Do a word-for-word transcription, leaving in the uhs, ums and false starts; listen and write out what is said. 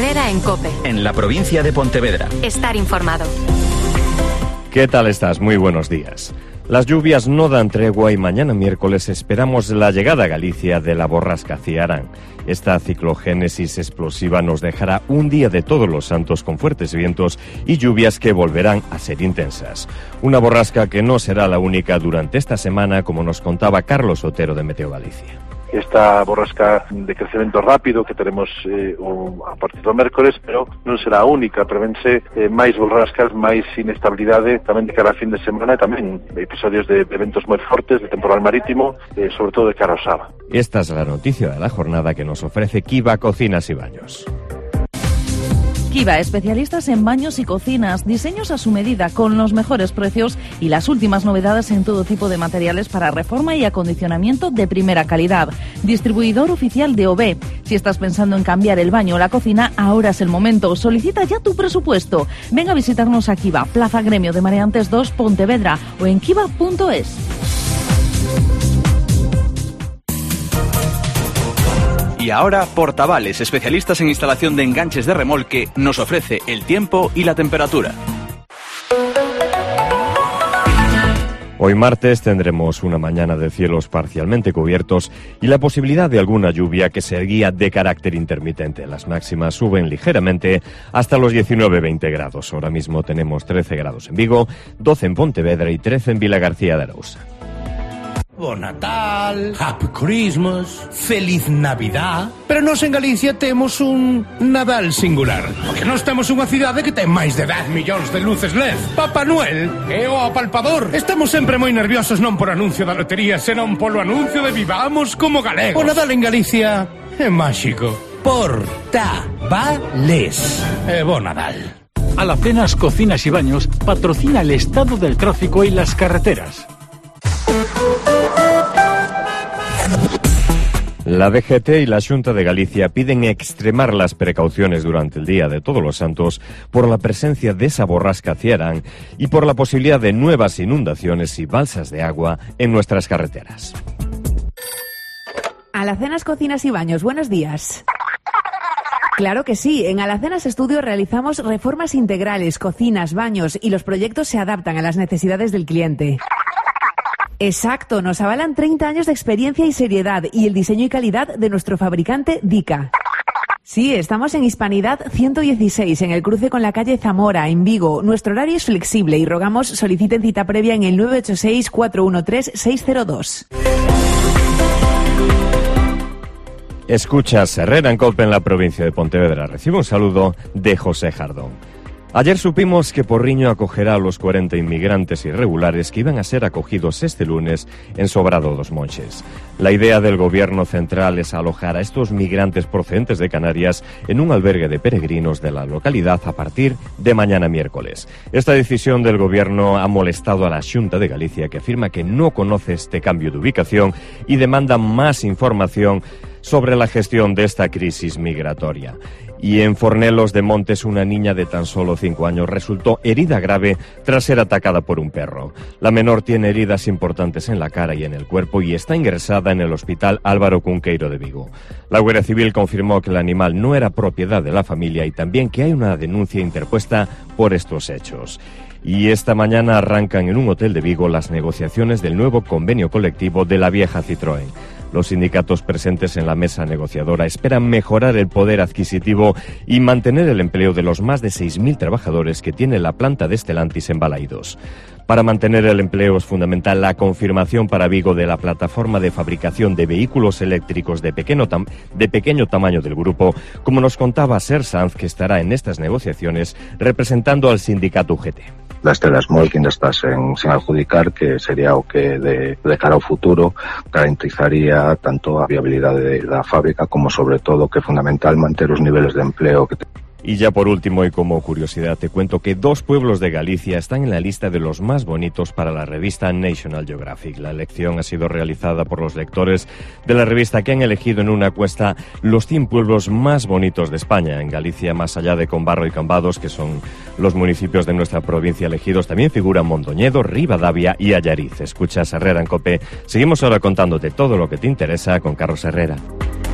Herrera en COPE. En la provincia de Pontevedra. Estar informado. ¿Qué tal estás? Muy buenos días. Las lluvias no dan tregua y mañana miércoles esperamos la llegada a Galicia de la borrasca Ciarán. Esta ciclogénesis explosiva nos dejará un día de Todos los Santos con fuertes vientos y lluvias que volverán a ser intensas. Una borrasca que no será la única durante esta semana, como nos contaba Carlos Otero de Meteo Galicia. Esta borrasca de crecemento rápido que teremos eh, a partir do mércoles, pero non será a única, prevense eh, máis borrascas, máis inestabilidade tamén de cara a fin de semana e tamén episodios de eventos moi fortes, de temporal marítimo, eh, sobre todo de cara ao sábado. Esta es la noticia de la jornada que nos ofrece Kiva Cocinas y Baños. Kiva, especialistas en baños y cocinas, diseños a su medida con los mejores precios y las últimas novedades en todo tipo de materiales para reforma y acondicionamiento de primera calidad. Distribuidor oficial de O B. Si estás pensando en cambiar el baño o la cocina, ahora es el momento. Solicita ya tu presupuesto. Ven a visitarnos a Kiva, Plaza Gremio de Mareantes dos, Pontevedra, o en kiva punto es. Y ahora, Portavales, especialistas en instalación de enganches de remolque, nos ofrece el tiempo y la temperatura. Hoy martes tendremos una mañana de cielos parcialmente cubiertos y la posibilidad de alguna lluvia que sería de carácter intermitente. Las máximas suben ligeramente hasta los diecinueve a veinte grados. Ahora mismo tenemos trece grados en Vigo, doce en Pontevedra y trece en Vilagarcía de Arousa. Bon Natal, Happy Christmas, Feliz Navidad. Pero nós en Galicia temos un Nadal singular, porque nós temos unha cidade que ten máis de dez millóns de luces L E D. Papá Noel é o apalpador. Estamos sempre moi nerviosos non por anuncio da lotería, senón polo anuncio de vivamos como galegos. O Nadal en Galicia é máxico. Portavales. E bon Nadal. Alacenas Cocinas y Baños patrocina el estado del tráfico y las carreteras. La D G T y la Xunta de Galicia piden extremar las precauciones durante el Día de Todos los Santos por la presencia de esa borrasca Ciarán y por la posibilidad de nuevas inundaciones y balsas de agua en nuestras carreteras. Alacenas Cocinas y Baños, buenos días. Claro que sí, en Alacenas Estudio realizamos reformas integrales, cocinas, baños y los proyectos se adaptan a las necesidades del cliente. Exacto, nos avalan treinta años de experiencia y seriedad y el diseño y calidad de nuestro fabricante Dica. Sí, estamos en Hispanidad ciento dieciséis, en el cruce con la calle Zamora, en Vigo. Nuestro horario es flexible y rogamos soliciten cita previa en el nueve ocho seis, cuatro uno tres, seis cero dos. Escuchas Herrera en COPE en la provincia de Pontevedra. Recibe un saludo de José Jardón. Ayer supimos que Porriño acogerá a los cuarenta inmigrantes irregulares que iban a ser acogidos este lunes en Sobrado dos Monches. La idea del gobierno central es alojar a estos migrantes procedentes de Canarias en un albergue de peregrinos de la localidad a partir de mañana miércoles. Esta decisión del gobierno ha molestado a la Xunta de Galicia, que afirma que no conoce este cambio de ubicación y demanda más información sobre la gestión de esta crisis migratoria. Y en Fornelos de Montes, una niña de tan solo cinco años resultó herida grave tras ser atacada por un perro. La menor tiene heridas importantes en la cara y en el cuerpo y está ingresada en el Hospital Álvaro Cunqueiro de Vigo. La Guardia Civil confirmó que el animal no era propiedad de la familia y también que hay una denuncia interpuesta por estos hechos. Y esta mañana arrancan en un hotel de Vigo las negociaciones del nuevo convenio colectivo de la vieja Citroën. Los sindicatos presentes en la mesa negociadora esperan mejorar el poder adquisitivo y mantener el empleo de los más de seis mil trabajadores que tiene la planta de Stellantis en Balaidos. Para mantener el empleo es fundamental la confirmación para Vigo de la plataforma de fabricación de vehículos eléctricos de pequeño, tam- de pequeño tamaño del grupo, como nos contaba Ser Sanz, que estará en estas negociaciones representando al sindicato U G T. Da Stella Small que ainda está sen, sen adjudicar, que sería o que de, de cara ao futuro garantizaría tanto a viabilidade da fábrica como sobre todo que é fundamental manter os niveles de empleo que te... Y ya por último, y como curiosidad, te cuento que dos pueblos de Galicia están en la lista de los más bonitos para la revista National Geographic. La elección ha sido realizada por los lectores de la revista, que han elegido en una encuesta los cien pueblos más bonitos de España. En Galicia, más allá de Combarro y Cambados, que son los municipios de nuestra provincia elegidos, también figuran Mondoñedo, Ribadavia y Allariz. Escuchas Herrera en COPE. Seguimos ahora contándote todo lo que te interesa con Carlos Herrera.